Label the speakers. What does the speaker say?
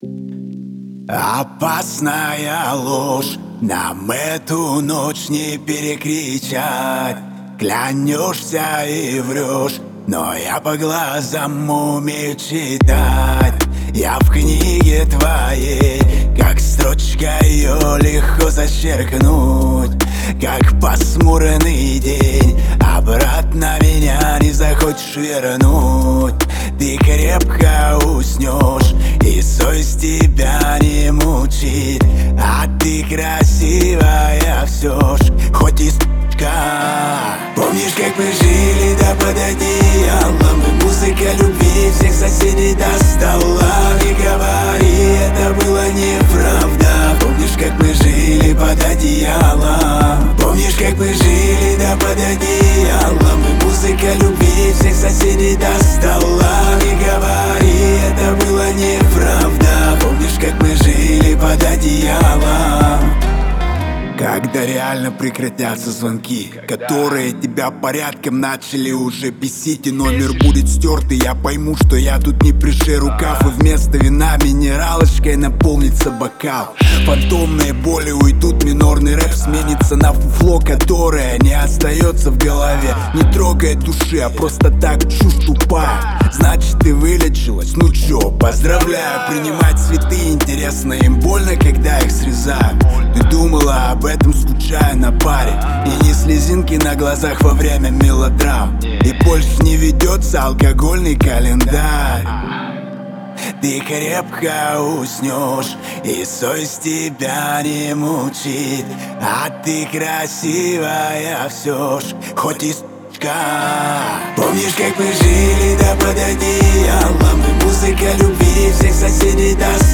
Speaker 1: Опасная ложь, нам эту ночь не перекричать. Клянешься и врешь, но я по глазам умею читать. Я в книге твоей, как строчка, ее легко зачеркнуть. Как пасмурный день, обратно меня не захочешь вернуть. Ты крепко уснешь, и совесть тебя не мучит. А ты красивая все ж, хоть и с***ка. Помнишь, как мы жили, да под одеялом, и музыка любви всех соседей достала. Не говори, это было неправда. Помнишь, как мы жили под одеялом? Помнишь, как мы жили, да под одеялом, и музыка любви всех соседей достала. Не говори, это было неправда. Помнишь, как мы жили под одеялом? Когда реально прекратятся звонки, которые тебя порядком начали уже бесить, и номер будет стерт, и я пойму, что я тут не пришей рукав, и вместо вина минералочкой наполнится бокал. Фантомные боли уйдут, минорный рэп сменится на фуфло, которое не остается в голове. Не трогает души, а просто так чушь тупая. Значит, ты вылечилась, ну чё, поздравляю. Принимать цветы интересно, им больно, когда их срезают. Ты думала об этом, скучая на паре, и не слезинки на глазах во время мелодрам. И больше не ведется алкогольный календарь. Ты крепко уснешь, и совесть тебя не мучит. А ты красивая все ж, хоть и с***ка. Помнишь, как мы жили, да под одеялом, и музыка любви всех соседей достала.